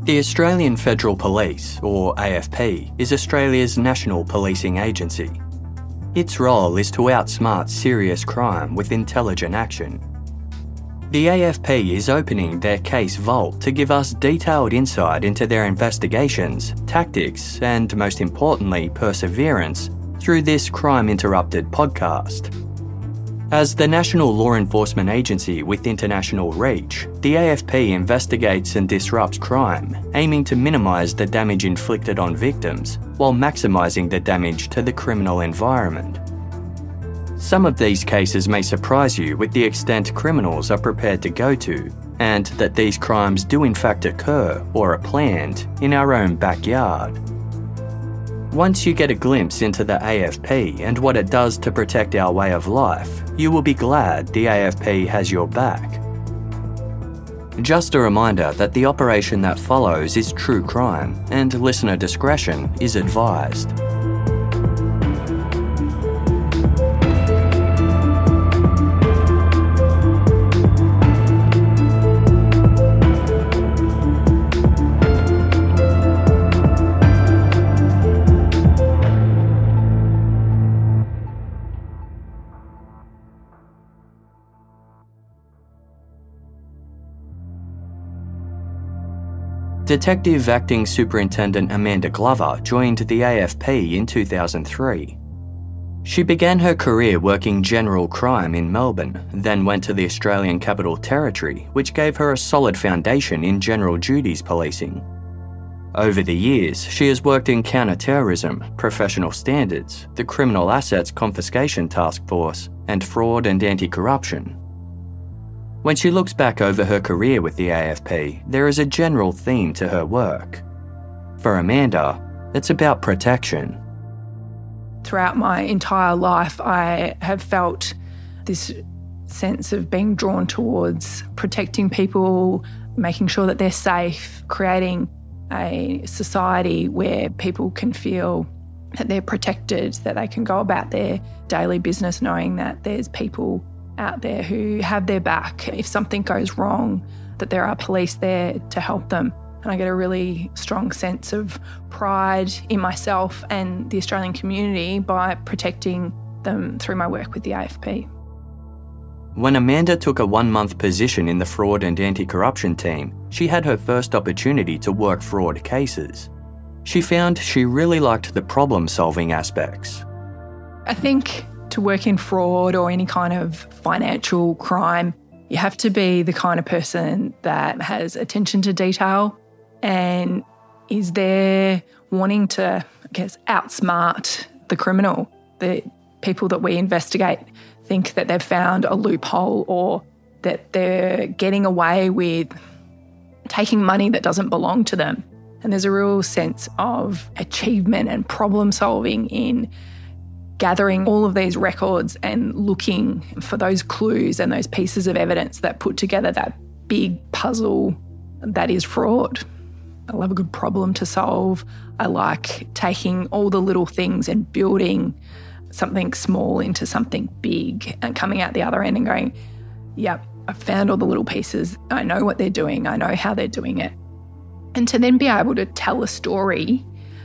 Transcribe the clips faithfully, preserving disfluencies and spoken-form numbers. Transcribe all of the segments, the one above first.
The Australian Federal Police, or A F P, is Australia's national policing agency. Its role is to outsmart serious crime with intelligent action. The A F P is opening their case vault to give us detailed insight into their investigations, tactics, and most importantly, perseverance through this Crime Interrupted podcast. As the national law enforcement agency with international reach, the A F P investigates and disrupts crime, aiming to minimise the damage inflicted on victims while maximising the damage to the criminal environment. Some of these cases may surprise you with the extent criminals are prepared to go to, and that these crimes do in fact occur or are planned in our own backyard. Once you get a glimpse into the A F P and what it does to protect our way of life, you will be glad the A F P has your back. Just a reminder that the operation that follows is true crime, and listener discretion is advised. Detective Acting Superintendent Amanda Glover joined the A F P in two thousand three. She began her career working general crime in Melbourne, then went to the Australian Capital Territory, which gave her a solid foundation in general duties policing. Over the years, she has worked in counter-terrorism, professional standards, the Criminal Assets Confiscation Task Force, and fraud and anti-corruption. When she looks back over her career with the A F P, there is a general theme to her work. For Amanda, it's about protection. Throughout my entire life, I have felt this sense of being drawn towards protecting people, making sure that they're safe, creating a society where people can feel that they're protected, that they can go about their daily business knowing that there's people out there who have their back. If something goes wrong, that there are police there to help them. And I get a really strong sense of pride in myself and the Australian community by protecting them through my work with the A F P. When Amanda took a one-month position in the fraud and anti-corruption team, she had her first opportunity to work fraud cases. She found she really liked the problem-solving aspects. I think to work in fraud or any kind of financial crime, you have to be the kind of person that has attention to detail and is there wanting to, I guess, outsmart the criminal. The people that we investigate think that they've found a loophole or that they're getting away with taking money that doesn't belong to them. And there's a real sense of achievement and problem solving in gathering all of these records and looking for those clues and those pieces of evidence that put together that big puzzle that is fraud. I love a good problem to solve. I like taking all the little things and building something small into something big and coming out the other end and going, yep, I've found all the little pieces. I know what they're doing. I know how they're doing it. And to then be able to tell a story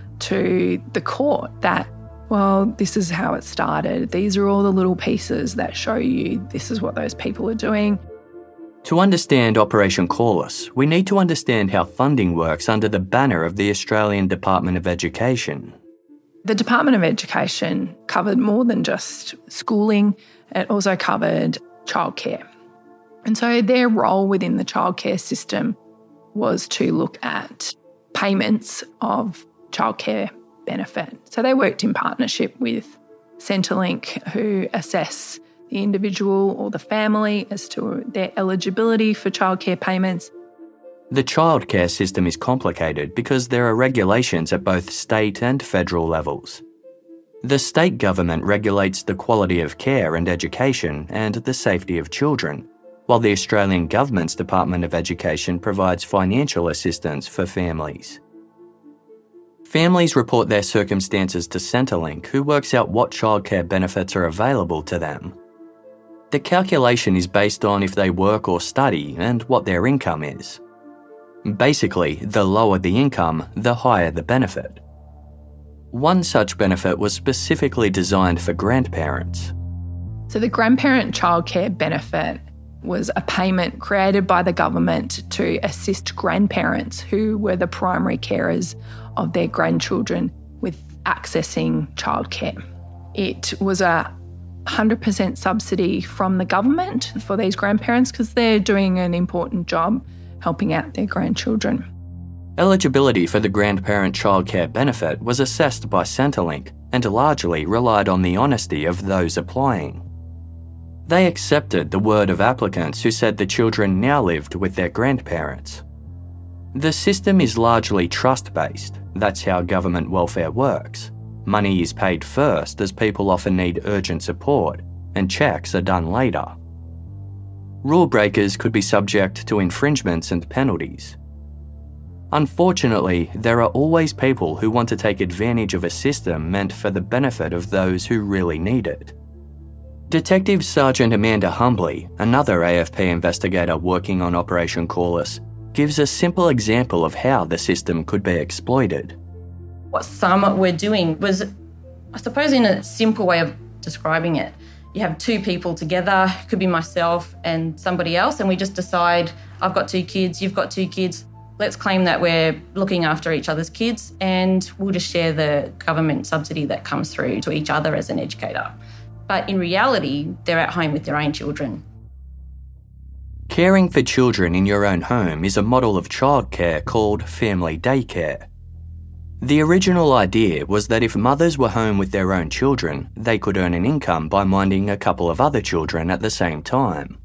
to the court that, well, this is how it started. These are all the little pieces that show you this is what those people are doing. To understand Operation Corliss, we need to understand how funding works under the banner of the Australian Department of Education. The Department of Education covered more than just schooling. It also covered childcare. And so their role within the childcare system was to look at payments of childcare benefit. So they worked in partnership with Centrelink, who assess the individual or the family as to their eligibility for childcare payments. The childcare system is complicated because there are regulations at both state and federal levels. The state government regulates the quality of care and education and the safety of children, while the Australian Government's Department of Education provides financial assistance for families. Families report their circumstances to Centrelink, who works out what childcare benefits are available to them. The calculation is based on if they work or study and what their income is. Basically, the lower the income, the higher the benefit. One such benefit was specifically designed for grandparents. So the grandparent childcare benefit was a payment created by the government to assist grandparents who were the primary carers of their grandchildren with accessing childcare. It was a one hundred percent subsidy from the government for these grandparents because they're doing an important job helping out their grandchildren. Eligibility for the grandparent childcare benefit was assessed by Centrelink and largely relied on the honesty of those applying. They accepted the word of applicants who said the children now lived with their grandparents. The system is largely trust-based. That's how government welfare works. Money is paid first as people often need urgent support, and checks are done later. Rule breakers could be subject to infringements and penalties. Unfortunately, there are always people who want to take advantage of a system meant for the benefit of those who really need it. Detective Sergeant Amanda Humbley, another A F P investigator working on Operation Corliss, gives a simple example of how the system could be exploited. What some were doing was, I suppose in a simple way of describing it, you have two people together, it could be myself and somebody else, and we just decide, I've got two kids, you've got two kids, let's claim that we're looking after each other's kids and we'll just share the government subsidy that comes through to each other as an educator. But in reality, they're at home with their own children. Caring for children in your own home is a model of childcare called family daycare. The original idea was that if mothers were home with their own children, they could earn an income by minding a couple of other children at the same time.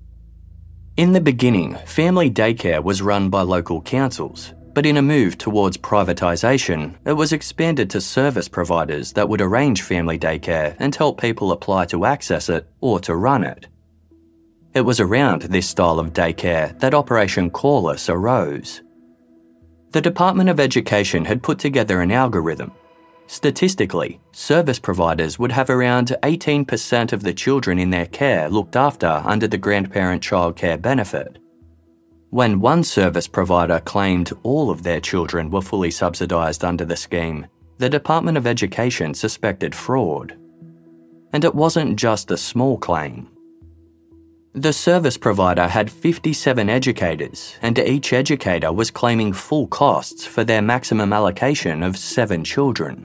In the beginning, family daycare was run by local councils, but in a move towards privatisation, it was expanded to service providers that would arrange family daycare and help people apply to access it or to run it. It was around this style of daycare that Operation Corliss arose. The Department of Education had put together an algorithm. Statistically, service providers would have around eighteen percent of the children in their care looked after under the grandparent childcare benefit. When one service provider claimed all of their children were fully subsidised under the scheme, the Department of Education suspected fraud. And it wasn't just a small claim. The service provider had fifty-seven educators, and each educator was claiming full costs for their maximum allocation of seven children.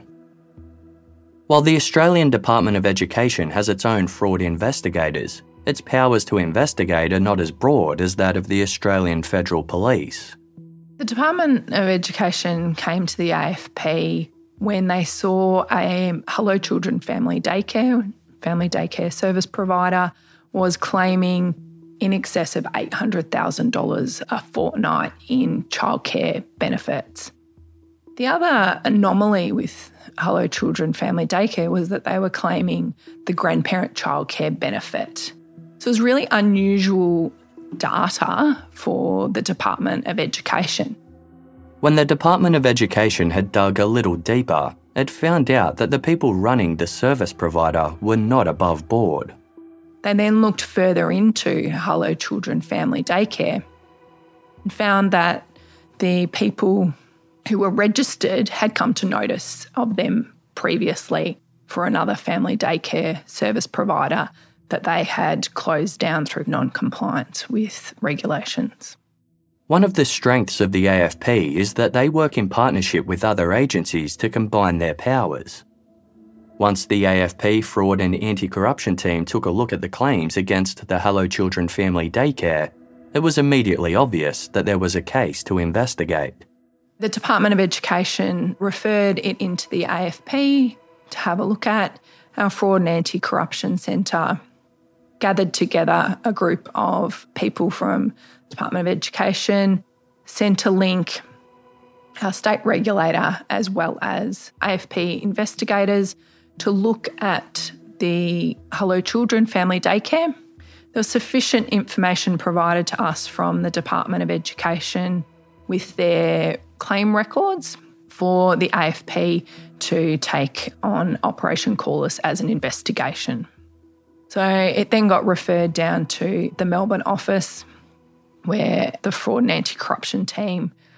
While the Australian Department of Education has its own fraud investigators, its powers to investigate are not as broad as that of the Australian Federal Police. The Department of Education came to the A F P when they saw a Hello Children family daycare, family daycare service provider was claiming in excess of eight hundred thousand dollars a fortnight in childcare benefits. The other anomaly with Hello Children family daycare was that they were claiming the grandparent childcare benefit. So it was really unusual data for the Department of Education. When the Department of Education had dug a little deeper, it found out that the people running the service provider were not above board. They then looked further into Hello Children family daycare and found that the people who were registered had come to notice of them previously for another family daycare service provider that they had closed down through non-compliance with regulations. One of the strengths of the A F P is that they work in partnership with other agencies to combine their powers. Once the A F P fraud and anti-corruption team took a look at the claims against the Hello Children family daycare, it was immediately obvious that there was a case to investigate. The Department of Education referred it into the A F P to have a look at. Our Fraud and Anti-Corruption Centre gathered together a group of people from the Department of Education, Centrelink, our state regulator, as well as A F P investigators to look at the Hello Children family daycare. There was sufficient information provided to us from the Department of Education with their claim records for the A F P to take on Operation Corliss as an investigation. So it then got referred down to the Melbourne office where the Fraud and Anti-Corruption team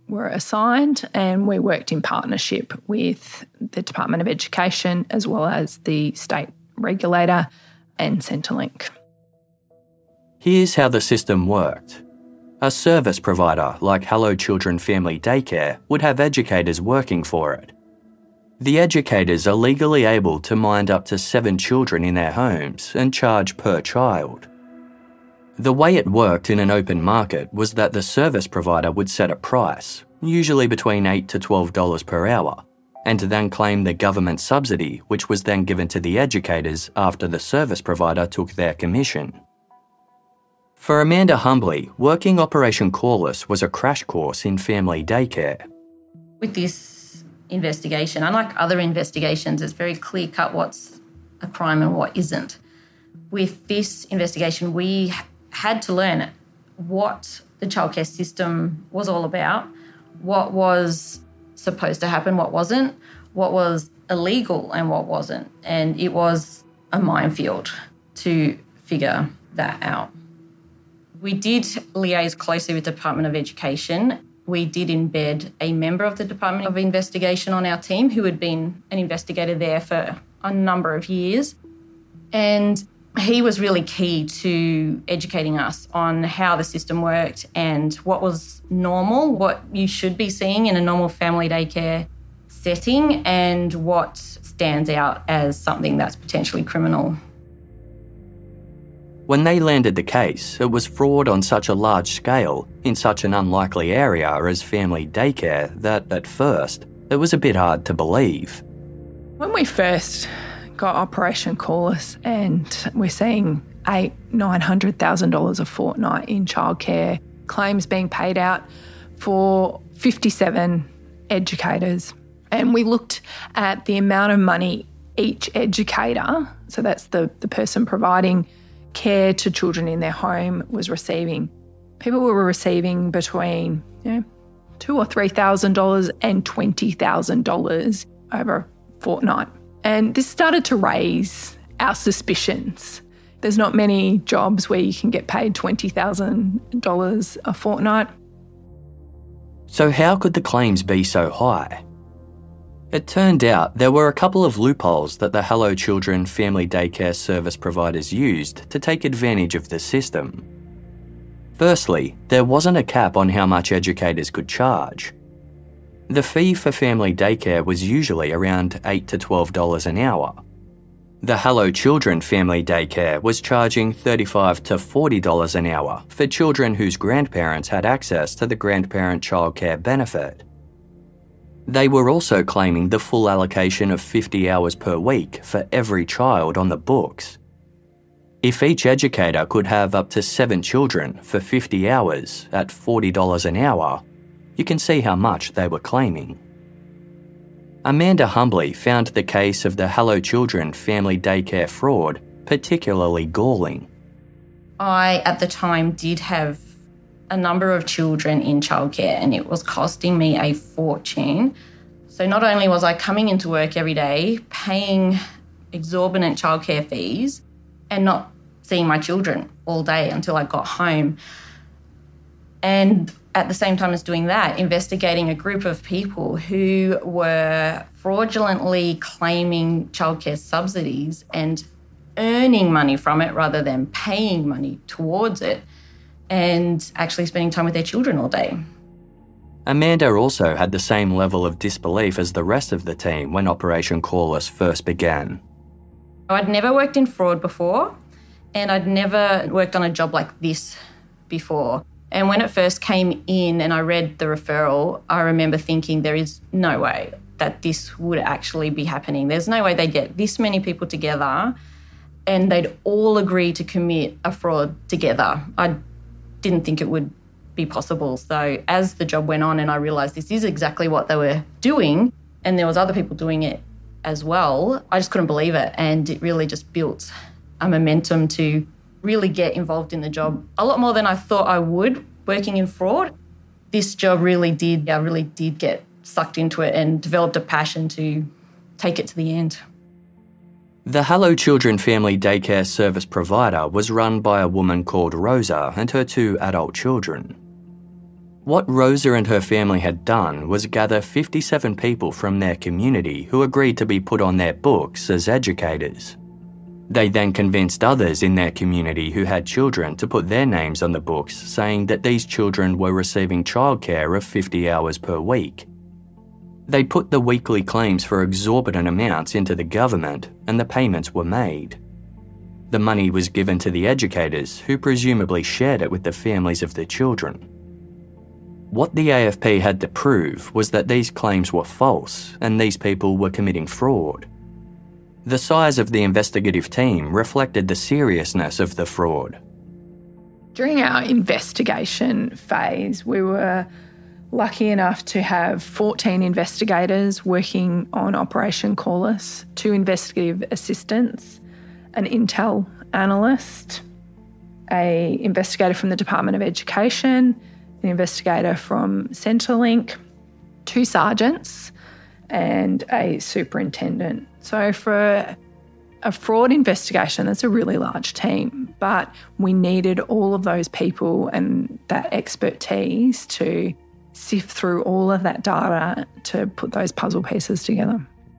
were assigned, and we worked in partnership with the Department of Education as well as the state regulator and Centrelink. Here's how the system worked. A service provider like Hello Children Family Daycare would have educators working for it. The educators are legally able to mind up to seven children in their homes and charge per child. The way it worked in an open market was that the service provider would set a price, usually between eight to twelve dollars per hour, and then claim the government subsidy, which was then given to the educators after the service provider took their commission. For Amanda Humbley, working Operation Corliss was a crash course in family daycare. With this investigation, unlike other investigations, it's very clear cut what's a crime and what isn't. With this investigation, we had to learn what the childcare system was all about, what was supposed to happen, what wasn't, what was illegal and what wasn't. And it was a minefield to figure that out. We did liaise closely with the Department of Education. We did embed a member of the Department of Investigation on our team who had been an investigator there for a number of years. And he was really key to educating us on how the system worked and what was normal, what you should be seeing in a normal family daycare setting, and what stands out as something that's potentially criminal. When they landed the case, it was fraud on such a large scale in such an unlikely area as family daycare that, at first, it was a bit hard to believe. When we first got Operation Corliss and we're seeing eight, nine hundred thousand dollars a fortnight in childcare claims being paid out for fifty-seven educators, and we looked at the amount of money each educator, so that's the, the person providing care to children in their home, was receiving. People were receiving between, you know, two or three thousand dollars and twenty thousand dollars over a fortnight. And this started to raise our suspicions. There's not many jobs where you can get paid twenty thousand dollars a fortnight. So how could the claims be so high? It turned out there were a couple of loopholes that the Hello Children family daycare service providers used to take advantage of the system. Firstly, there wasn't a cap on how much educators could charge. The fee for family daycare was usually around eight to twelve dollars an hour. The Hello Children family daycare was charging thirty-five to forty dollars an hour for children whose grandparents had access to the grandparent childcare benefit. They were also claiming the full allocation of fifty hours per week for every child on the books. If each educator could have up to seven children for fifty hours at forty dollars an hour, you can see how much they were claiming. Amanda Humbley found the case of the Hello Children family daycare fraud particularly galling. I, at the time, did have a number of children in childcare, and it was costing me a fortune. So not only was I coming into work every day, paying exorbitant childcare fees and not seeing my children all day until I got home, and at the same time as doing that, investigating a group of people who were fraudulently claiming childcare subsidies and earning money from it rather than paying money towards it, and actually spending time with their children all day. Amanda also had the same level of disbelief as the rest of the team when Operation Corliss first began. I'd never worked in fraud before, and I'd never worked on a job like this before. And when it first came in and I read the referral, I remember thinking there is no way that this would actually be happening. There's no way they'd get this many people together and they'd all agree to commit a fraud together. I didn't think it would be possible. So as the job went on and I realised this is exactly what they were doing, and there was other people doing it as well, I just couldn't believe it. And it really just built a momentum to really get involved in the job a lot more than I thought I would working in fraud. This job really did, I really did get sucked into it and developed a passion to take it to the end. The Hello Children family daycare service provider was run by a woman called Rosa and her two adult children. What Rosa and her family had done was gather fifty-seven people from their community who agreed to be put on their books as educators. They then convinced others in their community who had children to put their names on the books, saying that these children were receiving childcare of fifty hours per week. They put the weekly claims for exorbitant amounts into the government, and the payments were made. The money was given to the educators, who presumably shared it with the families of the children. What the A F P had to prove was that these claims were false and these people were committing fraud. The size of the investigative team reflected the seriousness of the fraud. During our investigation phase, we were lucky enough to have fourteen investigators working on Operation Corliss, two investigative assistants, an intel analyst, an investigator from the Department of Education, an investigator from Centrelink, two sergeants, and a superintendent. So for a fraud investigation, that's a really large team, but we needed all of those people and that expertise to sift through all of that data to put those puzzle pieces together.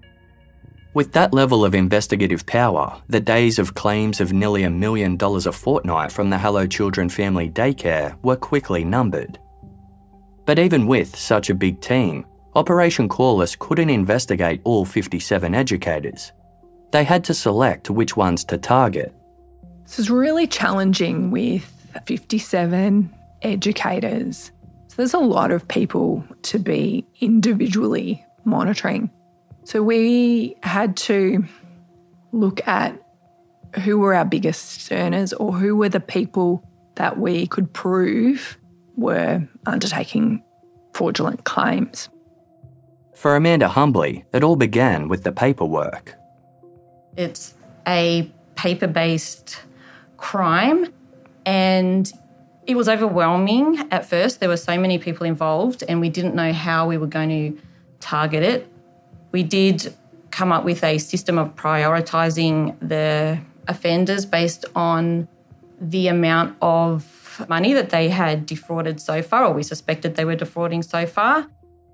With that level of investigative power, the days of claims of nearly a million dollars a fortnight from the Hello Children Family Daycare were quickly numbered. But even with such a big team, Operation Corliss couldn't investigate all fifty-seven educators. They had to select which ones to target. This is really challenging with fifty-seven educators. So there's a lot of people to be individually monitoring. So we had to look at who were our biggest earners or who were the people that we could prove were undertaking fraudulent claims. For Amanda Humbly, it all began with the paperwork. It's a paper-based crime, and it was overwhelming at first. There were so many people involved and we didn't know how we were going to target it. We did come up with a system of prioritising the offenders based on the amount of money that they had defrauded so far, or we suspected they were defrauding so far.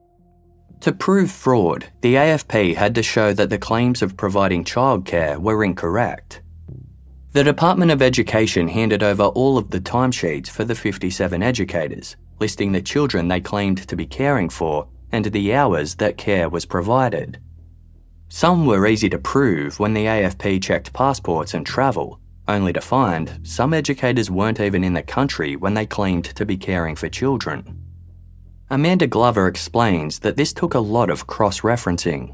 To prove fraud, the A F P had to show that the claims of providing childcare were incorrect. The Department of Education handed over all of the timesheets for the fifty-seven educators, listing the children they claimed to be caring for and the hours that care was provided. Some were easy to prove when the A F P checked passports and travel, only to find some educators weren't even in the country when they claimed to be caring for children. Amanda Glover explains that this took a lot of cross-referencing.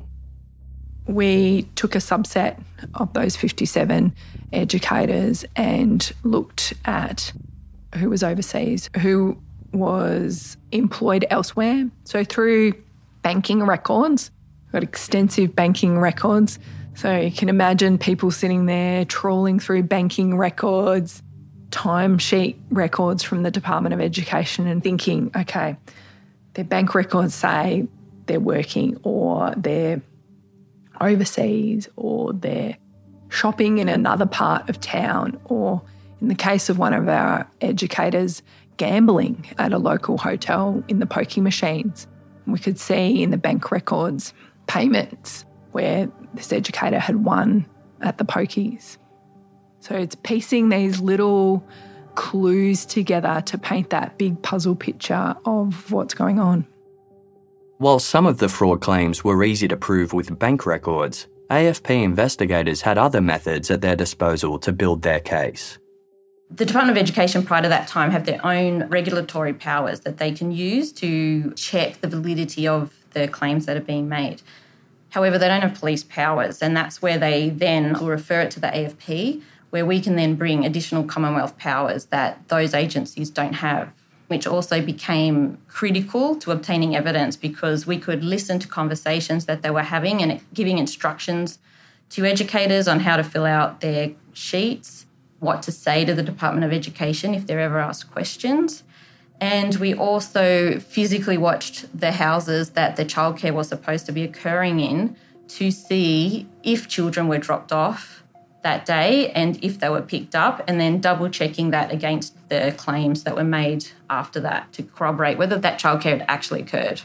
We took a subset of those fifty-seven educators and looked at who was overseas, who was employed elsewhere. So through banking records, we've got extensive banking records. So you can imagine people sitting there trawling through banking records, timesheet records from the Department of Education and thinking, okay, their bank records say they're working or they're overseas or they're shopping in another part of town, or in the case of one of our educators, gambling at a local hotel in the pokie machines. We could see in the bank records payments where this educator had won at the pokies. So it's piecing these little clues together to paint that big puzzle picture of what's going on. While some of the fraud claims were easy to prove with bank records, A F P investigators had other methods at their disposal to build their case. The Department of Education prior to that time have their own regulatory powers that they can use to check the validity of the claims that are being made. However, they don't have police powers, and that's where they then will refer it to the A F P, where we can then bring additional Commonwealth powers that those agencies don't have, which also became critical to obtaining evidence because we could listen to conversations that they were having and giving instructions to educators on how to fill out their sheets, what to say to the Department of Education if they're ever asked questions. And we also physically watched the houses that the childcare was supposed to be occurring in to see if children were dropped off that day and if they were picked up, and then double checking that against the claims that were made after that to corroborate whether that childcare had actually occurred.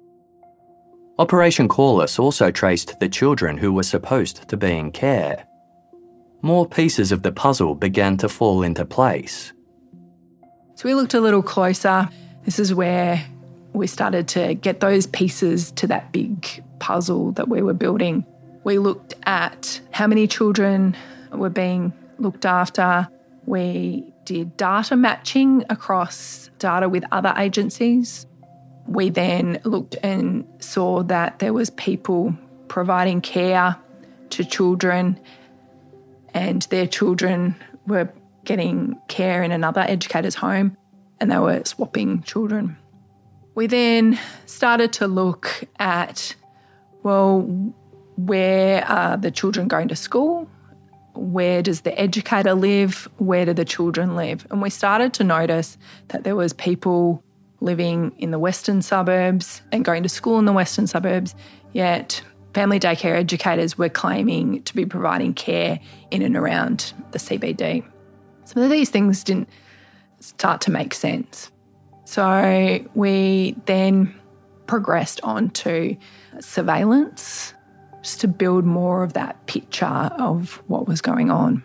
Operation Corliss also traced the children who were supposed to be in care. More pieces of the puzzle began to fall into place. So we looked a little closer. This is where we started to get those pieces to that big puzzle that we were building. We looked at how many children were being looked after. We did data matching across data with other agencies. We then looked and saw that there was people providing care to children and their children were getting care in another educator's home and they were swapping children. We then started to look at, well, where are the children going to school? Where does the educator live? Where do the children live? And we started to notice that there was people living in the western suburbs and going to school in the western suburbs, yet family daycare educators were claiming to be providing care in and around the C B D. Some of these things didn't start to make sense. So we then progressed on to surveillance, just to build more of that picture of what was going on.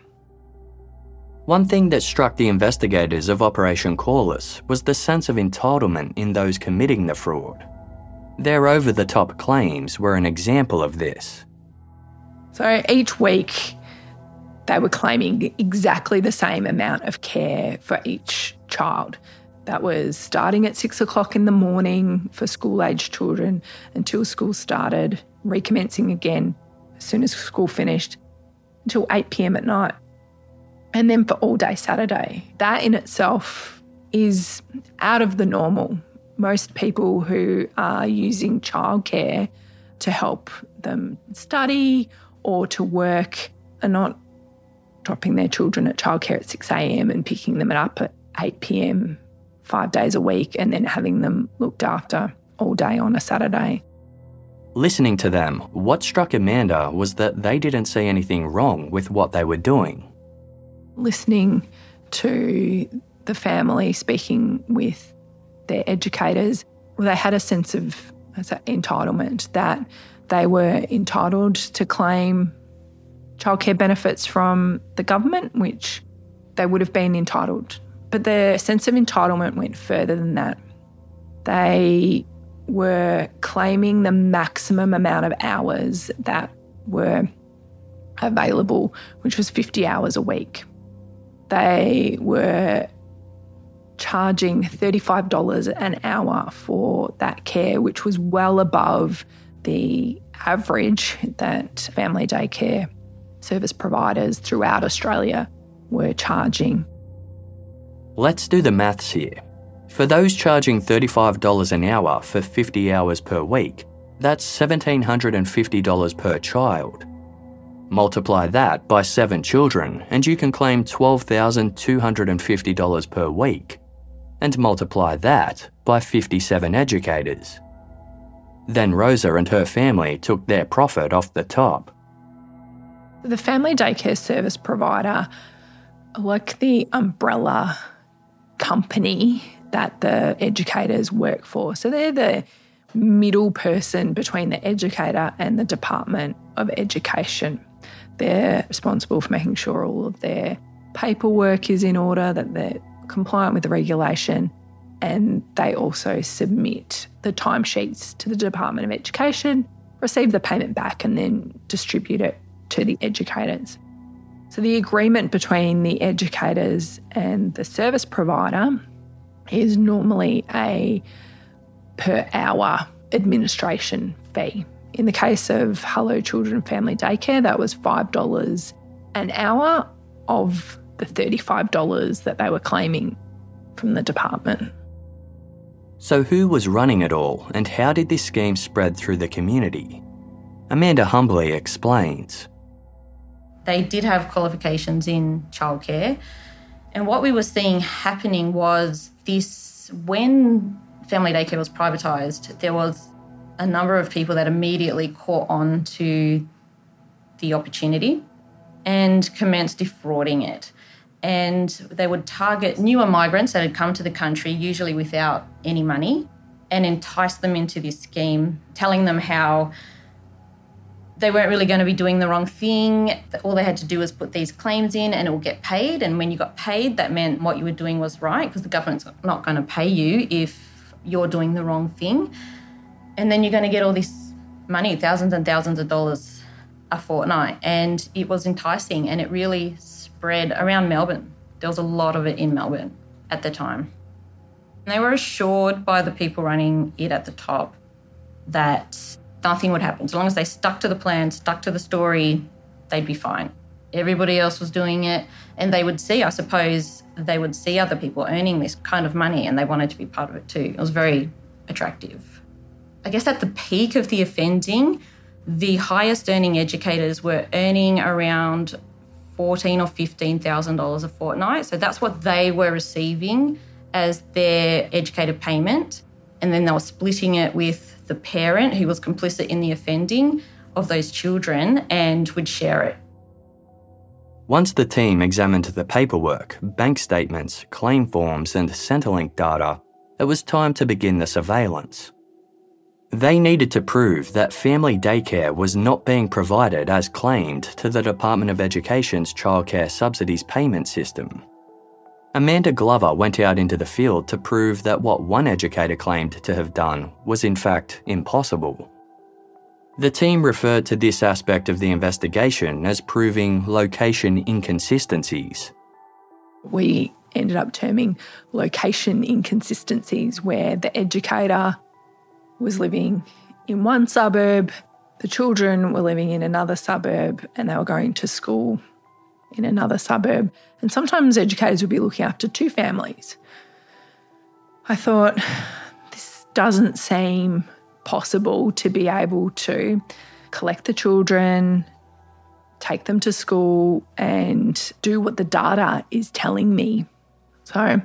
One thing that struck the investigators of Operation Corliss was the sense of entitlement in those committing the fraud. Their over-the-top claims were an example of this. So each week they were claiming exactly the same amount of care for each child. That was starting at six o'clock in the morning for school-aged children until school started, recommencing again as soon as school finished until eight p.m. at night. And then for all day Saturday. That in itself is out of the normal. Most people who are using childcare to help them study or to work are not dropping their children at childcare at six a.m. and picking them up at eight p.m. five days a week and then having them looked after all day on a Saturday. Listening to them, what struck Amanda was that they didn't see anything wrong with what they were doing. Listening to the family speaking with their educators, well, they had a sense of as an entitlement that they were entitled to claim childcare benefits from the government, which they would have been entitled. But their sense of entitlement went further than that. They were claiming the maximum amount of hours that were available, which was fifty hours a week. They were charging thirty-five dollars an hour for that care, which was well above the average that family daycare service providers throughout Australia were charging. Let's do the maths here. For those charging thirty-five dollars an hour for fifty hours per week, that's one thousand seven hundred fifty dollars per child. Multiply that by seven children and you can claim twelve thousand two hundred fifty dollars per week. And multiply that by fifty-seven educators. Then Rosa and her family took their profit off the top. The family daycare service provider, like the umbrella company that the educators work for. So they're the middle person between the educator and the Department of Education. They're responsible for making sure all of their paperwork is in order, that they're compliant with the regulation, and they also submit the timesheets to the Department of Education, receive the payment back and then distribute it to the educators. So the agreement between the educators and the service provider is normally a per hour administration fee. In the case of Hello Children Family Daycare, that was five dollars an hour of the thirty-five dollars that they were claiming from the department. So who was running it all and how did this scheme spread through the community? Amanda humbly explains. They did have qualifications in childcare, and what we were seeing happening was this: when family daycare was privatised, there was a number of people that immediately caught on to the opportunity and commenced defrauding it. And they would target newer migrants that had come to the country, usually without any money, and entice them into this scheme, telling them how they weren't really going to be doing the wrong thing. All they had to do was put these claims in and it will get paid. And when you got paid, that meant what you were doing was right, because the government's not going to pay you if you're doing the wrong thing. And then you're going to get all this money, thousands and thousands of dollars a fortnight. And it was enticing, and it really spread around Melbourne. There was a lot of it in Melbourne at the time. And they were assured by the people running it at the top that nothing would happen. So long as they stuck to the plan, stuck to the story, they'd be fine. Everybody else was doing it, and they would see, I suppose, they would see other people earning this kind of money, and they wanted to be part of it too. It was very attractive. I guess at the peak of the offending, the highest earning educators were earning around fourteen thousand dollars or fifteen thousand dollars a fortnight. So that's what they were receiving as their educator payment. And then they were splitting it with the parent who was complicit in the offending of those children and would share it. Once the team examined the paperwork, bank statements, claim forms and Centrelink data, it was time to begin the surveillance. They needed to prove that family daycare was not being provided as claimed to the Department of Education's childcare subsidies payment system. Amanda Glover went out into the field to prove that what one educator claimed to have done was in fact impossible. The team referred to this aspect of the investigation as proving location inconsistencies. We ended up terming location inconsistencies, where the educator was living in one suburb, the children were living in another suburb, and they were going to school in another suburb. And sometimes educators would be looking after two families. I thought, this doesn't seem possible to be able to collect the children, take them to school and do what the data is telling me. So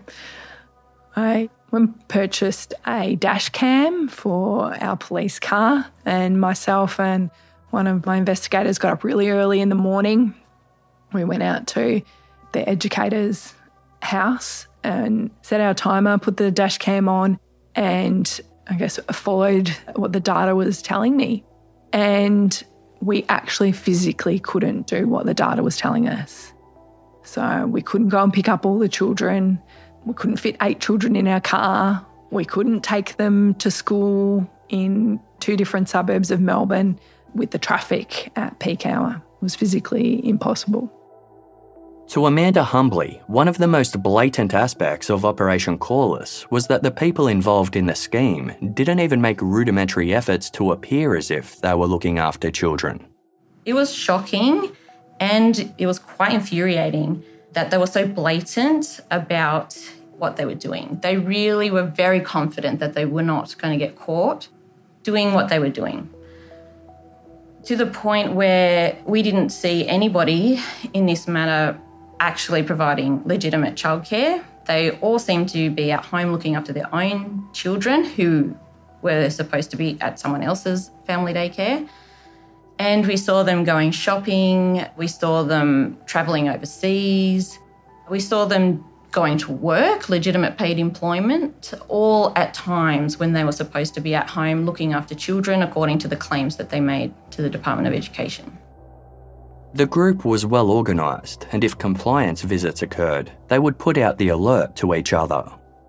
I went and purchased a dash cam for our police car, and myself and one of my investigators got up really early in the morning. We went out to the educator's house and set our timer, put the dash cam on, and I guess followed what the data was telling me. And we actually physically couldn't do what the data was telling us. So we couldn't go and pick up all the children. We couldn't fit eight children in our car. We couldn't take them to school in two different suburbs of Melbourne with the traffic at peak hour. It was physically impossible. To Amanda Humbly, one of the most blatant aspects of Operation Corliss was that the people involved in the scheme didn't even make rudimentary efforts to appear as if they were looking after children. It was shocking, and it was quite infuriating that they were so blatant about what they were doing. They really were very confident that they were not going to get caught doing what they were doing, to the point where we didn't see anybody in this matter actually providing legitimate childcare. They all seemed to be at home looking after their own children who were supposed to be at someone else's family daycare. And we saw them going shopping. We saw them travelling overseas. We saw them going to work, legitimate paid employment, all at times when they were supposed to be at home looking after children, according to the claims that they made to the Department of Education. The group was well organised, and if compliance visits occurred, they would put out the alert to each other.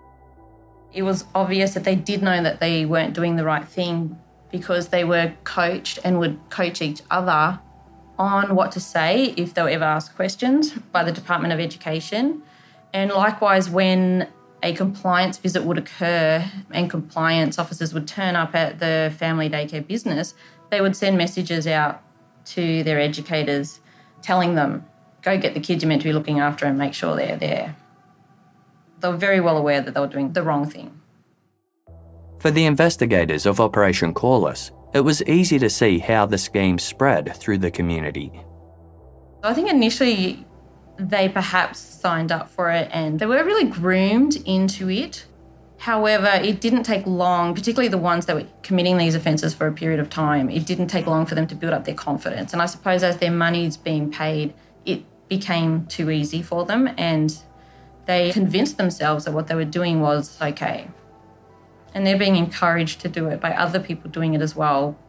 It was obvious that they did know that they weren't doing the right thing, because they were coached and would coach each other on what to say if they were ever asked questions by the Department of Education. And likewise, when a compliance visit would occur and compliance officers would turn up at the family daycare business, they would send messages out to their educators telling them, go get the kids you're meant to be looking after and make sure they're there. They were very well aware that they were doing the wrong thing. For the investigators of Operation Corliss, it was easy to see how the scheme spread through the community. I think initially they perhaps signed up for it and they were really groomed into it. However, it didn't take long, particularly the ones that were committing these offences for a period of time, it didn't take long for them to build up their confidence. And I suppose as their money's being paid it became too easy for them, and they convinced themselves that what they were doing was okay. And they're being encouraged to do it by other people doing it as well.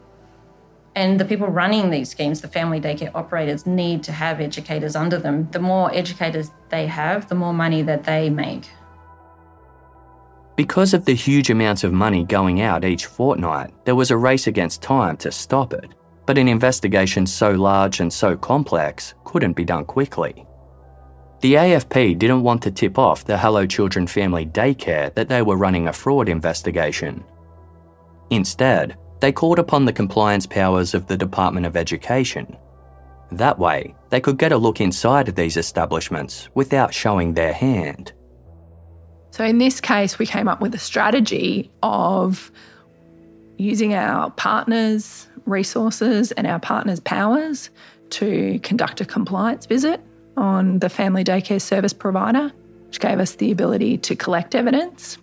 And the people running these schemes, the family daycare operators, need to have educators under them. The more educators they have, the more money that they make. Because of the huge amounts of money going out each fortnight, there was a race against time to stop it. But an investigation so large and so complex couldn't be done quickly. The A F P didn't want to tip off the Hello Children Family Daycare that they were running a fraud investigation. Instead, they called upon the compliance powers of the Department of Education. That way, they could get a look inside these establishments without showing their hand. So in this case, we came up with a strategy of using our partners' resources and our partners' powers to conduct a compliance visit on the family daycare service provider, which gave us the ability to collect evidence,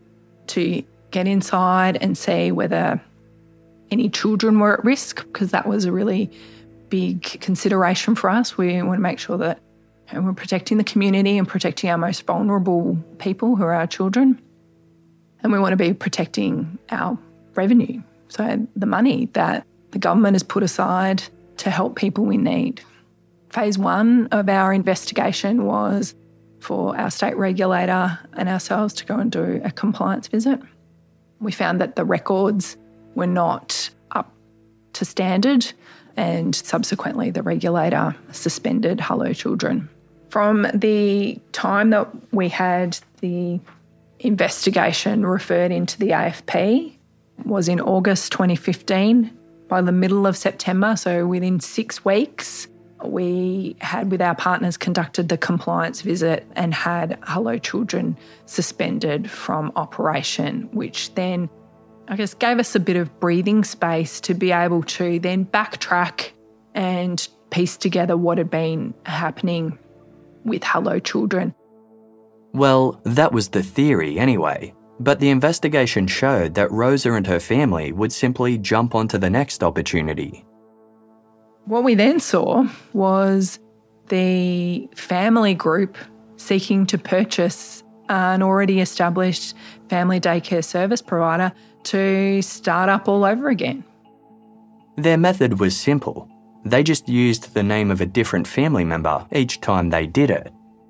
to get inside and see whether any children were at risk, because that was a really big consideration for us. We want to make sure that you know, we're protecting the community and protecting our most vulnerable people, who are our children. And we want to be protecting our revenue, so the money that the government has put aside to help people in need. Phase one of our investigation was for our state regulator and ourselves to go and do a compliance visit. We found that the records were not up to standard, and subsequently the regulator suspended Hello Children. From the time that we had the investigation referred into the A F P was in August twenty fifteen. By the middle of September, so within six weeks, we had, with our partners, conducted the compliance visit and had Hello Children suspended from operation, which then, I guess, gave us a bit of breathing space to be able to then backtrack and piece together what had been happening with Hello Children. Well, that was the theory anyway. But the investigation showed that Rosa and her family would simply jump onto the next opportunity. What we then saw was the family group seeking to purchase an already established family daycare service provider to start up all over again. Their method was simple. They just used the name of a different family member each time they did it.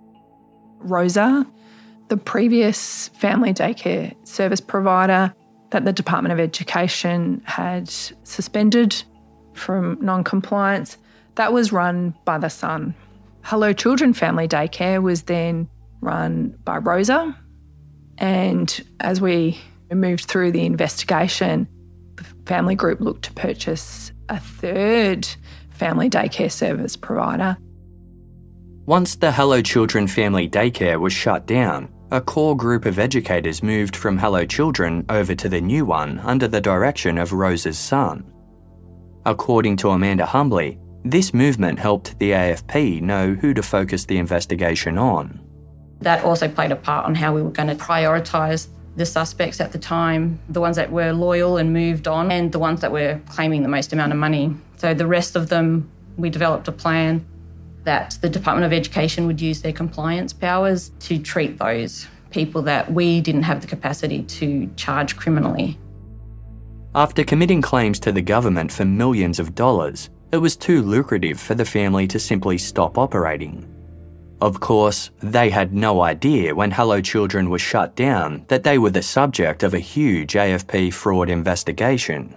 Rosa, the previous family daycare service provider that the Department of Education had suspended from non-compliance, that was run by the son. Hello Children Family Daycare was then run by Rosa, and as we moved through the investigation, the family group looked to purchase a third family daycare service provider. Once the Hello Children Family Daycare was shut down, a core group of educators moved from Hello Children over to the new one under the direction of Rosa's son. According to Amanda Humbley, this movement helped the A F P know who to focus the investigation on. That also played a part on how we were going to prioritise the suspects at the time, the ones that were loyal and moved on, and the ones that were claiming the most amount of money. So the rest of them, we developed a plan that the Department of Education would use their compliance powers to treat those people that we didn't have the capacity to charge criminally. After committing claims to the government for millions of dollars, it was too lucrative for the family to simply stop operating. Of course, they had no idea when Hello Children was shut down that they were the subject of a huge A F P fraud investigation.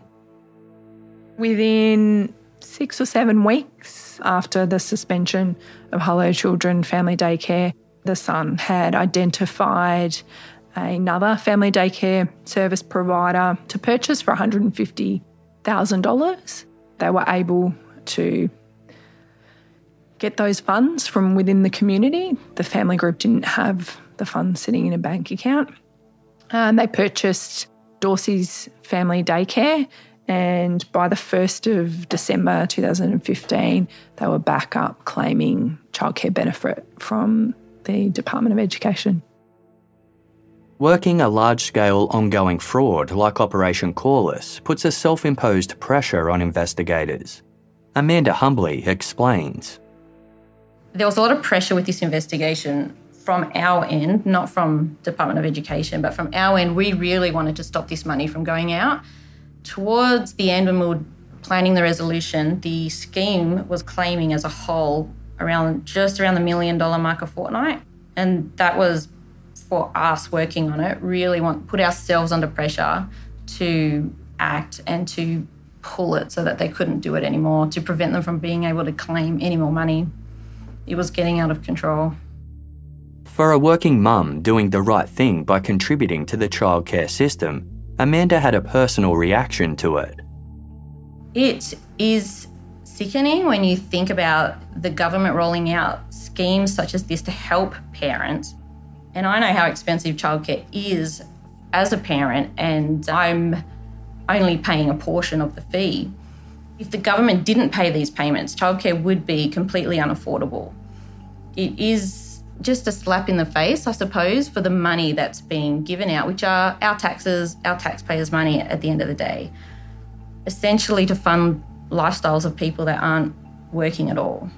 Within six or seven weeks after the suspension of Hello Children Family Daycare, the son had identified another family daycare service provider to purchase for one hundred fifty thousand dollars. They were able to get those funds from within the community. The family group didn't have the funds sitting in a bank account. And they purchased Dorsey's Family Daycare, and by the first of December two thousand fifteen, they were back up claiming childcare benefit from the Department of Education. Working a large-scale ongoing fraud like Operation Corliss puts a self-imposed pressure on investigators. Amanda Humbley explains. there was a lot of pressure with this investigation from our end, not from Department of Education, but from our end. We really wanted to stop this money from going out. Towards the end, when we were planning the resolution, the scheme was claiming as a whole around just around the million dollar mark a fortnight. And that was, for us working on it, really want put ourselves under pressure to act and to pull it so that they couldn't do it anymore, to prevent them from being able to claim any more money. It was getting out of control. For a working mum doing the right thing by contributing to the childcare system, Amanda had a personal reaction to it. It is sickening when you think about the government rolling out schemes such as this to help parents. And I know how expensive childcare is as a parent, and I'm only paying a portion of the fee. If the government didn't pay these payments, childcare would be completely unaffordable. It is just a slap in the face, I suppose, for the money that's being given out, which are our taxes, our taxpayers' money at the end of the day, essentially to fund lifestyles of people that aren't working at all.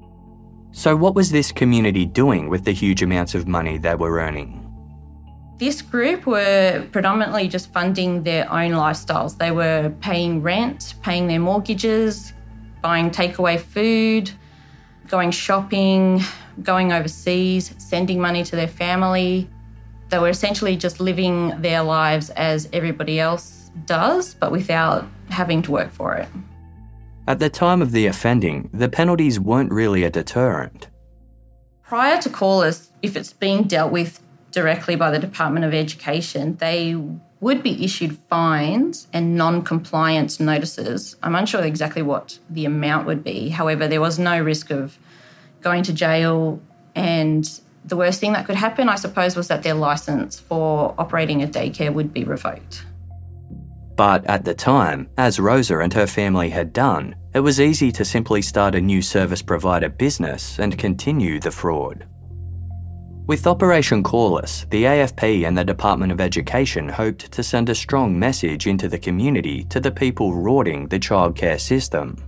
So what was this community doing with the huge amounts of money they were earning? This group were predominantly just funding their own lifestyles. They were paying rent, paying their mortgages, buying takeaway food, going shopping, going overseas, sending money to their family. They were essentially just living their lives as everybody else does, but without having to work for it. At the time of the offending, the penalties weren't really a deterrent. Prior to Corliss, if it's being dealt with directly by the Department of Education, they would be issued fines and non-compliance notices. I'm unsure exactly what the amount would be. However, there was no risk of going to jail, and the worst thing that could happen, I suppose, was that their licence for operating a daycare would be revoked. But at the time, as Rosa and her family had done, it was easy to simply start a new service provider business and continue the fraud. With Operation Corliss, the A F P and the Department of Education hoped to send a strong message into the community to the people rorting the childcare system.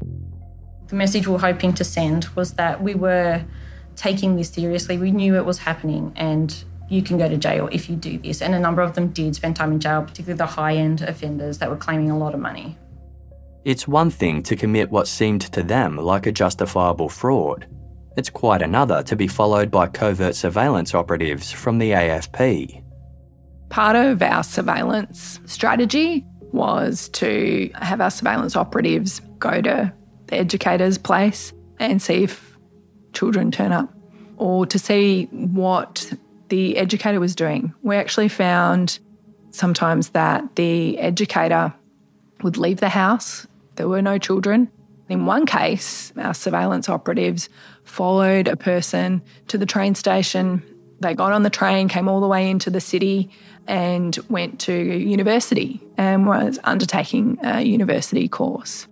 The message we were hoping to send was that we were taking this seriously. We knew it was happening, and you can go to jail if you do this. And a number of them did spend time in jail, particularly the high-end offenders that were claiming a lot of money. It's one thing to commit what seemed to them like a justifiable fraud. It's quite another to be followed by covert surveillance operatives from the A F P. Part of our surveillance strategy was to have our surveillance operatives go to the educator's place and see if children turn up, or to see what the educator was doing. We actually found sometimes that the educator would leave the house. There were no children. In one case, our surveillance operatives followed a person to the train station. They got on the train, came all the way into the city and went to university and was undertaking a university course.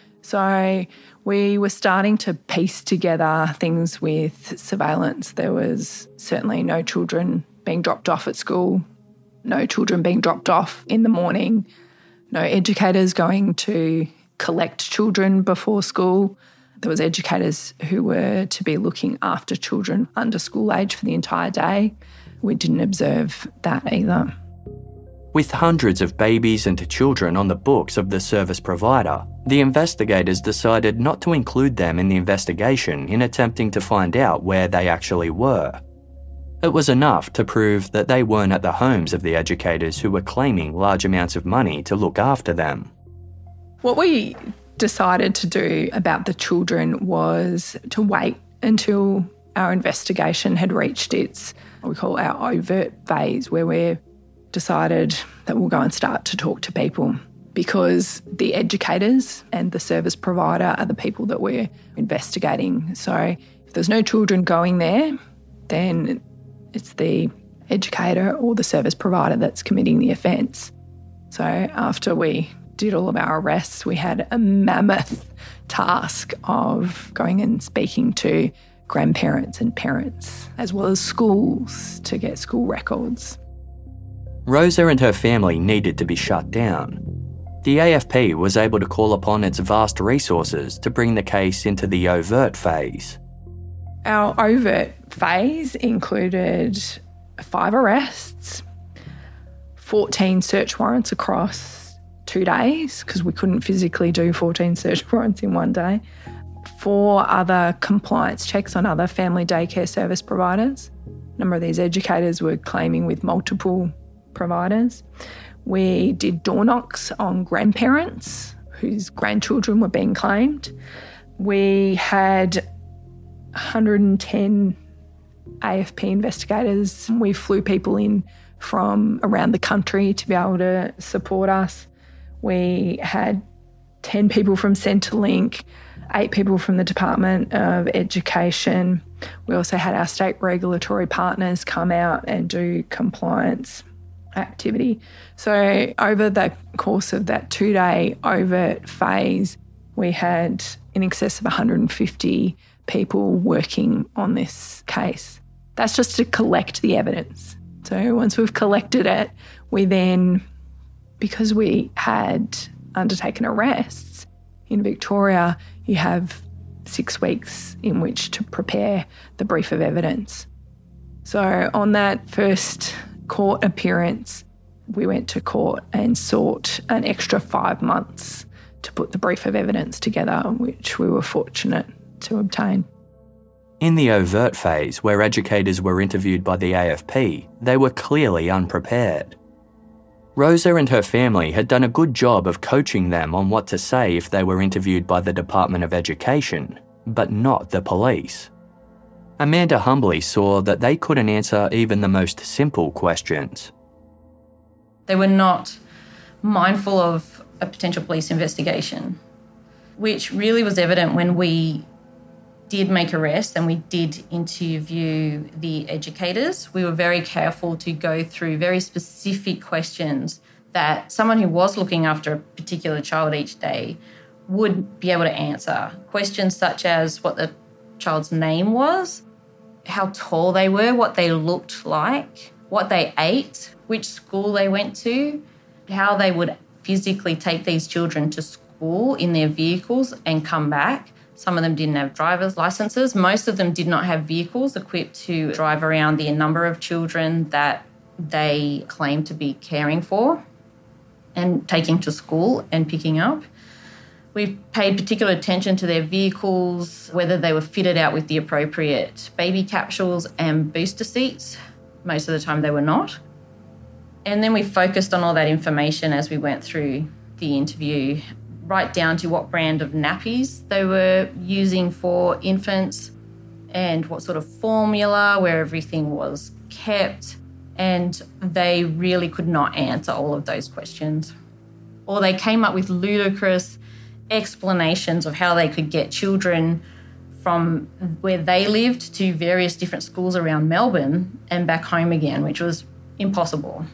So we were starting to piece together things with surveillance. There was certainly no children being dropped off at school, no children being dropped off in the morning, no educators going to collect children before school. There was educators who were to be looking after children under school age for the entire day. We didn't observe that either. With hundreds of babies and children on the books of the service provider, the investigators decided not to include them in the investigation in attempting to find out where they actually were. It was enough to prove that they weren't at the homes of the educators who were claiming large amounts of money to look after them. What we decided to do about the children was to wait until our investigation had reached its, what we call our overt phase, where we've decided that we'll go and start to talk to people, because the educators and the service provider are the people that we're investigating. So if there's no children going there, then it's the educator or the service provider that's committing the offence. So after we did all of our arrests, we had a mammoth task of going and speaking to grandparents and parents, as well as schools, to get school records. Rosa and her family needed to be shut down. The A F P was able to call upon its vast resources to bring the case into the overt phase. Our overt phase included five arrests, fourteen search warrants across two days, because we couldn't physically do fourteen search warrants in one day, four other compliance checks on other family daycare service providers. A number of these educators were claiming with multiple providers. We did door knocks on grandparents whose grandchildren were being claimed. We had one hundred ten A F P investigators. We flew people in from around the country to be able to support us. We had ten people from Centrelink, eight people from the Department of Education. We also had our state regulatory partners come out and do compliance activity. So over the course of that two-day overt phase, we had in excess of one hundred fifty people working on this case. That's just to collect the evidence. So once we've collected it, we then, because we had undertaken arrests in Victoria, you have six weeks in which to prepare the brief of evidence. So on that first court appearance, we went to court and sought an extra five months to put the brief of evidence together, which we were fortunate to obtain. In the overt phase, where educators were interviewed by the A F P, they were clearly unprepared. Rosa and her family had done a good job of coaching them on what to say if they were interviewed by the Department of Education, but not the police. Amanda humbly saw that they couldn't answer even the most simple questions. They were not mindful of a potential police investigation, which really was evident when we did make arrests and we did interview the educators. We were very careful to go through very specific questions that someone who was looking after a particular child each day would be able to answer. Questions such as what the child's name was, how tall they were, what they looked like, what they ate, which school they went to, how they would physically take these children to school in their vehicles and come back. Some of them didn't have driver's licenses. Most of them did not have vehicles equipped to drive around the number of children that they claimed to be caring for and taking to school and picking up. We paid particular attention to their vehicles, whether they were fitted out with the appropriate baby capsules and booster seats. Most of the time they were not. And then we focused on all that information as we went through the interview, right down to what brand of nappies they were using for infants and what sort of formula, where everything was kept. And they really could not answer all of those questions. Or they came up with ludicrous explanations of how they could get children from where they lived to various different schools around Melbourne and back home again, which was impossible.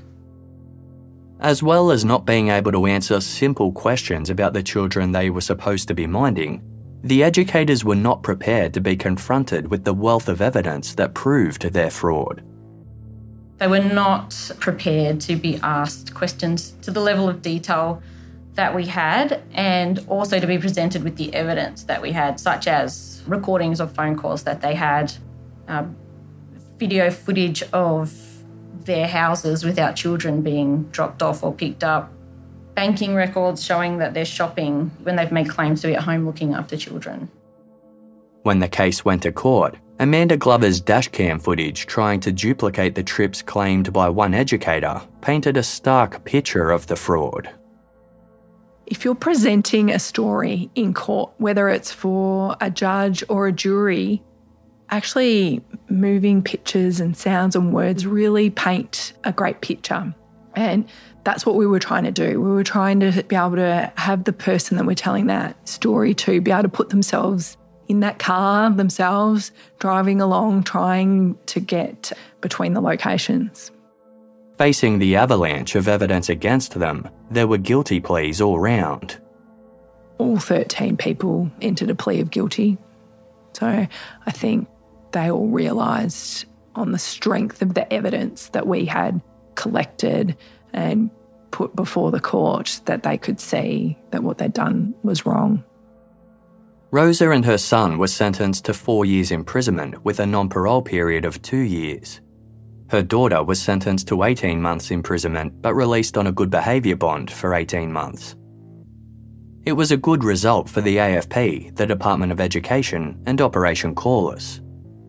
As well as not being able to answer simple questions about the children they were supposed to be minding, the educators were not prepared to be confronted with the wealth of evidence that proved their fraud. They were not prepared to be asked questions to the level of detail that we had, and also to be presented with the evidence that we had, such as recordings of phone calls that they had, uh, video footage of their houses without children being dropped off or picked up, banking records showing that they're shopping when they've made claims to be at home looking after children. When the case went to court, Amanda Glover's dashcam footage trying to duplicate the trips claimed by one educator painted a stark picture of the fraud. If you're presenting a story in court, whether it's for a judge or a jury, actually moving pictures and sounds and words really paint a great picture. And that's what we were trying to do. We were trying to be able to have the person that we're telling that story to be able to put themselves in that car themselves, driving along, trying to get between the locations. Facing the avalanche of evidence against them, there were guilty pleas all round. All thirteen people entered a plea of guilty. So I think they all realised on the strength of the evidence that we had collected and put before the court that they could see that what they'd done was wrong. Rosa and her son were sentenced to four years imprisonment with a non-parole period of two years. Her daughter was sentenced to eighteen months imprisonment but released on a good behaviour bond for eighteen months. It was a good result for the A F P, the Department of Education, and Operation Corliss.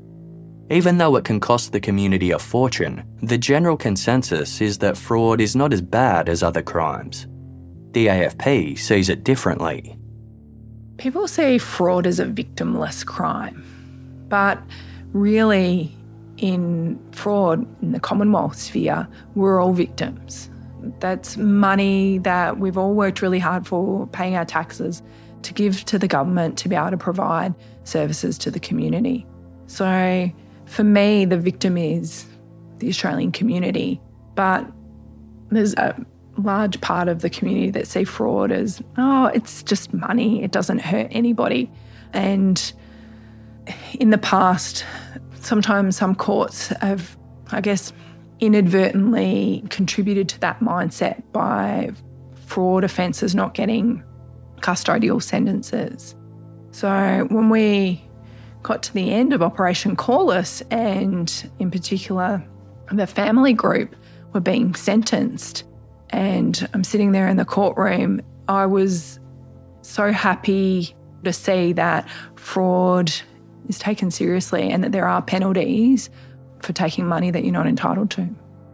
Even though it can cost the community a fortune, the general consensus is that fraud is not as bad as other crimes. The A F P sees it differently. People see fraud as a victimless crime, but really in fraud in the Commonwealth sphere, we're all victims. That's money that we've all worked really hard for, paying our taxes, to give to the government to be able to provide services to the community. So for me, the victim is the Australian community, but there's a large part of the community that see fraud as, oh, it's just money, it doesn't hurt anybody. And in the past, sometimes some courts have, I guess, inadvertently contributed to that mindset by fraud offences not getting custodial sentences. So when we got to the end of Operation Corliss, and in particular the family group were being sentenced, and I'm sitting there in the courtroom, I was so happy to see that fraud is taken seriously and that there are penalties for taking money that you're not entitled to.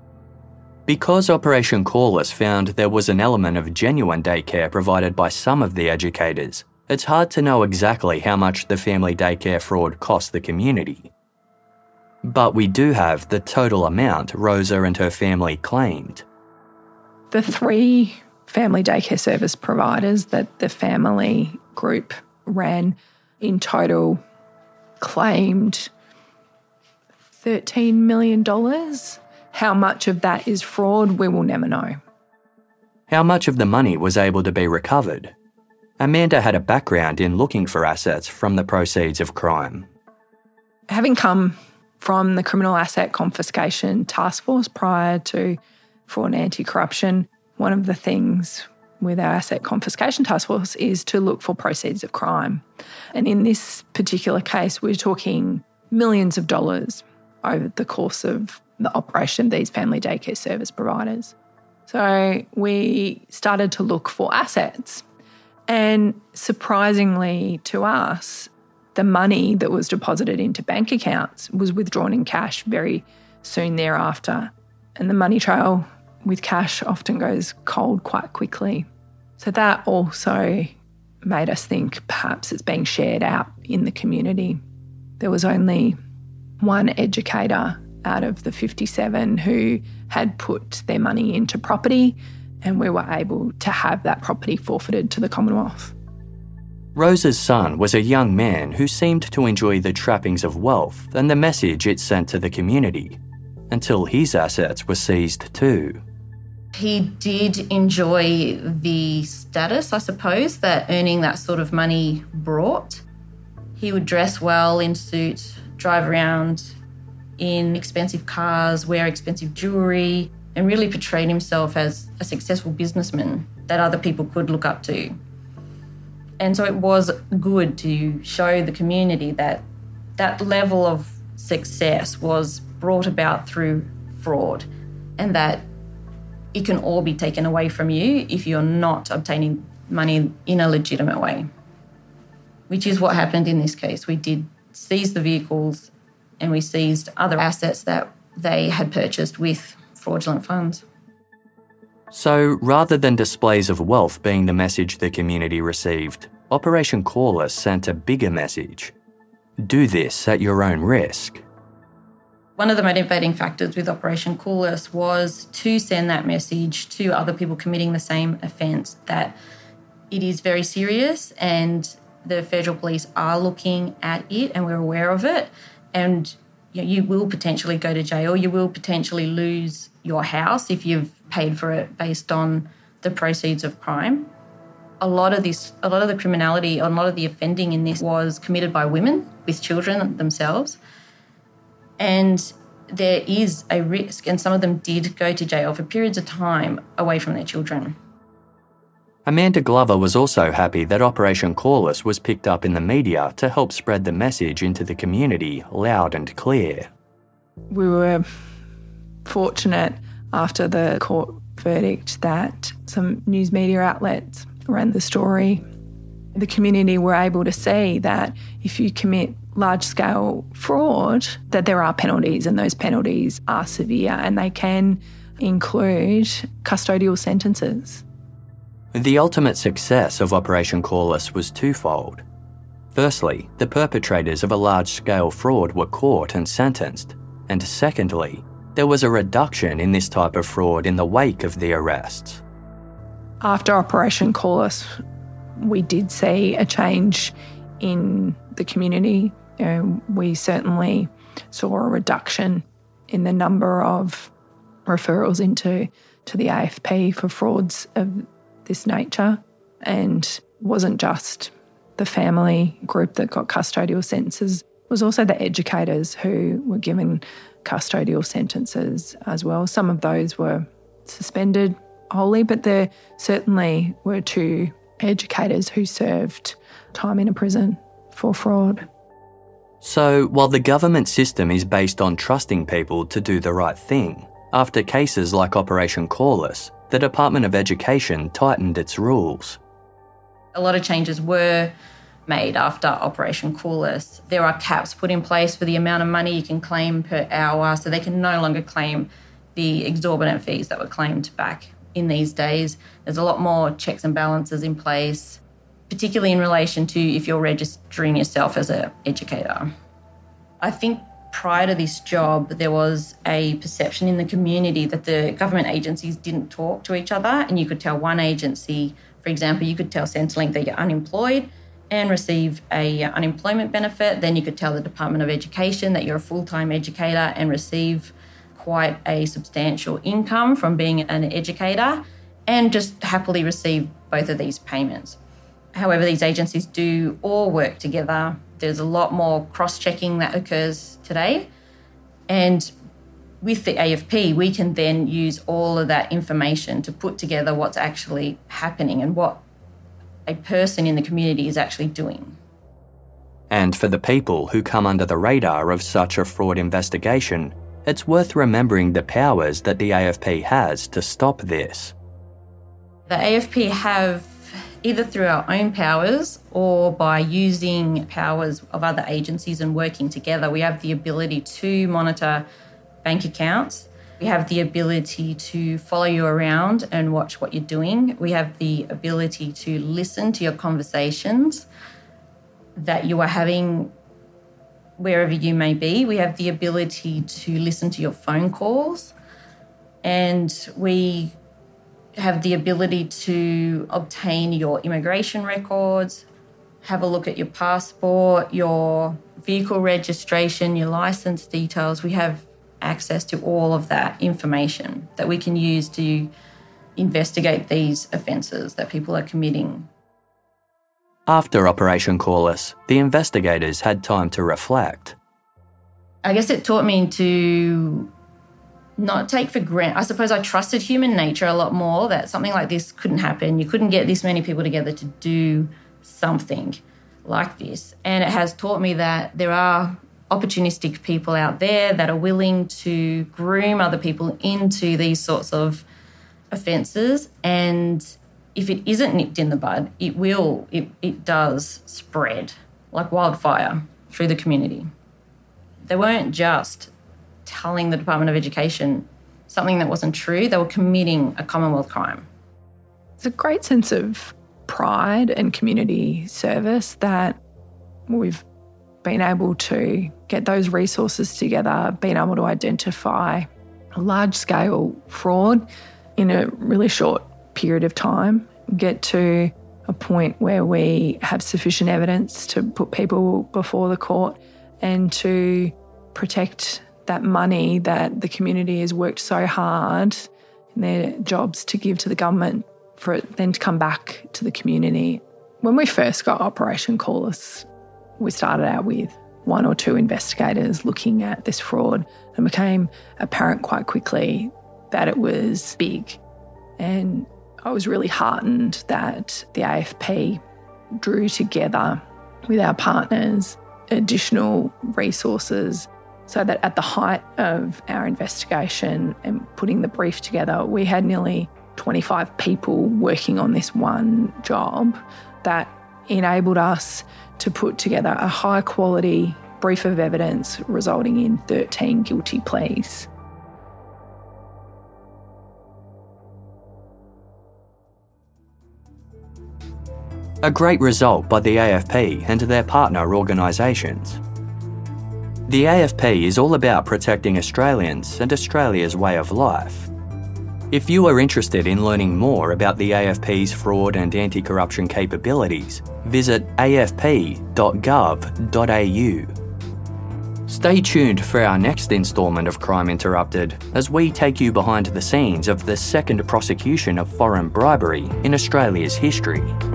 Because Operation Corliss found there was an element of genuine daycare provided by some of the educators, it's hard to know exactly how much the family daycare fraud cost the community. But we do have the total amount Rosa and her family claimed. The three family daycare service providers that the family group ran in total claimed thirteen million dollars. How much of that is fraud, we will never know. How much of the money was able to be recovered? Amanda had a background in looking for assets from the proceeds of crime. Having come from the Criminal Asset Confiscation Task Force prior to Fraud and Anti-Corruption, one of the things with our Asset Confiscation Task Force is to look for proceeds of crime. And in this particular case, we're talking millions of dollars over the course of the operation of these family daycare service providers. So we started to look for assets. And surprisingly to us, the money that was deposited into bank accounts was withdrawn in cash very soon thereafter. And the money trail with cash often goes cold quite quickly. So that also made us think perhaps it's being shared out in the community. There was only one educator out of the fifty-seven who had put their money into property, and we were able to have that property forfeited to the Commonwealth. Rosa's son was a young man who seemed to enjoy the trappings of wealth and the message it sent to the community, until his assets were seized too. He did enjoy the status, I suppose, that earning that sort of money brought. He would dress well in suit, drive around in expensive cars, wear expensive jewellery, and really portrayed himself as a successful businessman that other people could look up to. And so it was good to show the community that that level of success was brought about through fraud, and that it can all be taken away from you if you're not obtaining money in a legitimate way, which is what happened in this case. We did seize the vehicles and we seized other assets that they had purchased with fraudulent funds. So rather than displays of wealth being the message the community received, Operation Corliss sent a bigger message. Do this at your own risk. One of the motivating factors with Operation Corliss was to send that message to other people committing the same offence, that it is very serious and the federal police are looking at it and we're aware of it, and you know, you will potentially go to jail, you will potentially lose your house if you've paid for it based on the proceeds of crime. A lot of this, a lot of the criminality, a lot of the offending in this was committed by women with children themselves. And there is a risk, and some of them did go to jail for periods of time away from their children. Amanda Glover was also happy that Operation Corliss was picked up in the media to help spread the message into the community loud and clear. We were fortunate after the court verdict that some news media outlets ran the story. The community were able to see that if you commit large-scale fraud, that there are penalties, and those penalties are severe, and they can include custodial sentences. The ultimate success of Operation Corliss was twofold. Firstly, the perpetrators of a large-scale fraud were caught and sentenced, and secondly, there was a reduction in this type of fraud in the wake of the arrests. After Operation Corliss, we did see a change in the community. You know, we certainly saw a reduction in the number of referrals into to the A F P for frauds of this nature, and wasn't just the family group that got custodial sentences, it was also the educators who were given custodial sentences as well. Some of those were suspended wholly, but there certainly were two educators who served time in a prison for fraud. So, while the government system is based on trusting people to do the right thing, after cases like Operation Corliss, the Department of Education tightened its rules. A lot of changes were made after Operation Corliss. There are caps put in place for the amount of money you can claim per hour, so they can no longer claim the exorbitant fees that were claimed back in these days. There's a lot more checks and balances in place, particularly in relation to if you're registering yourself as an educator. I think prior to this job, there was a perception in the community that the government agencies didn't talk to each other, and you could tell one agency, for example, you could tell Centrelink that you're unemployed and receive a unemployment benefit. Then you could tell the Department of Education that you're a full-time educator and receive quite a substantial income from being an educator, and just happily receive both of these payments. However, these agencies do all work together. There's a lot more cross-checking that occurs today. And with the A F P, we can then use all of that information to put together what's actually happening and what a person in the community is actually doing. And for the people who come under the radar of such a fraud investigation, it's worth remembering the powers that the A F P has to stop this. The A F P have, either through our own powers or by using powers of other agencies and working together, we have the ability to monitor bank accounts. We have the ability to follow you around and watch what you're doing. We have the ability to listen to your conversations that you are having wherever you may be. We have the ability to listen to your phone calls, and we have the ability to obtain your immigration records, have a look at your passport, your vehicle registration, your license details. We have access to all of that information that we can use to investigate these offences that people are committing. After Operation Corliss, the investigators had time to reflect. I guess it taught me to not take for granted. I suppose I trusted human nature a lot more, that something like this couldn't happen. You couldn't get this many people together to do something like this. And it has taught me that there are opportunistic people out there that are willing to groom other people into these sorts of offences. And if it isn't nipped in the bud, it will, it, it does spread like wildfire through the community. They weren't just telling the Department of Education something that wasn't true, they were committing a Commonwealth crime. It's a great sense of pride and community service that we've been able to get those resources together, been able to identify a large-scale fraud in a really short period of time, get to a point where we have sufficient evidence to put people before the court and to protect that money that the community has worked so hard in their jobs to give to the government, for it then to come back to the community. When we first got Operation Corliss, we started out with one or two investigators looking at this fraud, and became apparent quite quickly that it was big. And I was really heartened that the A F P drew together with our partners additional resources so that at the height of our investigation and putting the brief together, we had nearly twenty-five people working on this one job that enabled us to put together a high quality brief of evidence resulting in thirteen guilty pleas. A great result by the A F P and their partner organisations. The A F P is all about protecting Australians and Australia's way of life. If you are interested in learning more about the A F P's fraud and anti-corruption capabilities, visit a f p dot gov dot a u. Stay tuned for our next instalment of Crime Interrupted as we take you behind the scenes of the second prosecution of foreign bribery in Australia's history.